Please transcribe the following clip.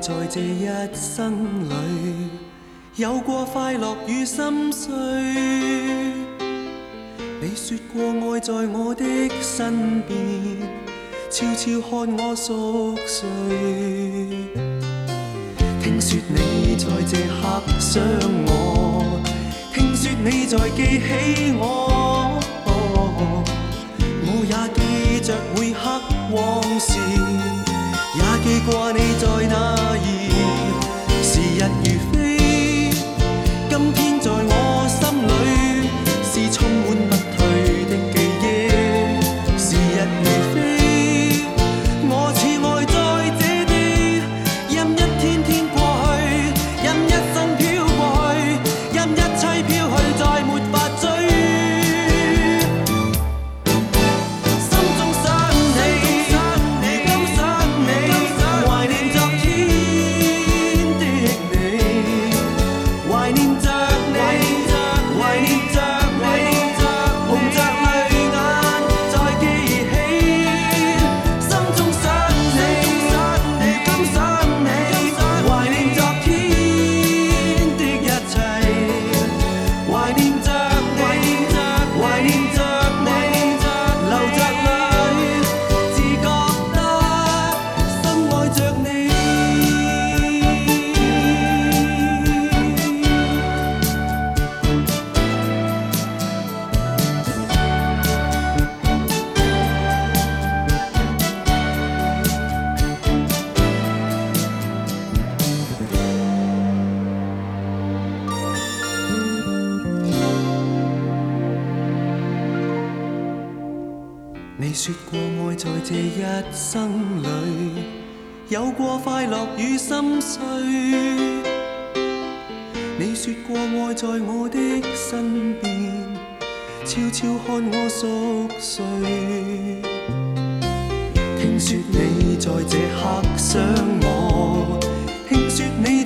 在這一生裏，有過快樂與心碎。你說過愛在我的身邊，悄悄看我熟睡。聽說你在這刻想我，聽說你在記起我，我也記着每刻往事，也記掛你在哪兒。時日如飛，今天在我心裏是充滿不退的記憶。時日如飛，我似愛在這地，任一天天過去，任一生飄過去，任一切飄去，再沒法追。你說過愛在這一生裏，有過快樂與心碎。你說過愛在我的身邊，悄悄看我熟睡。聽說你在這刻想我，聽說你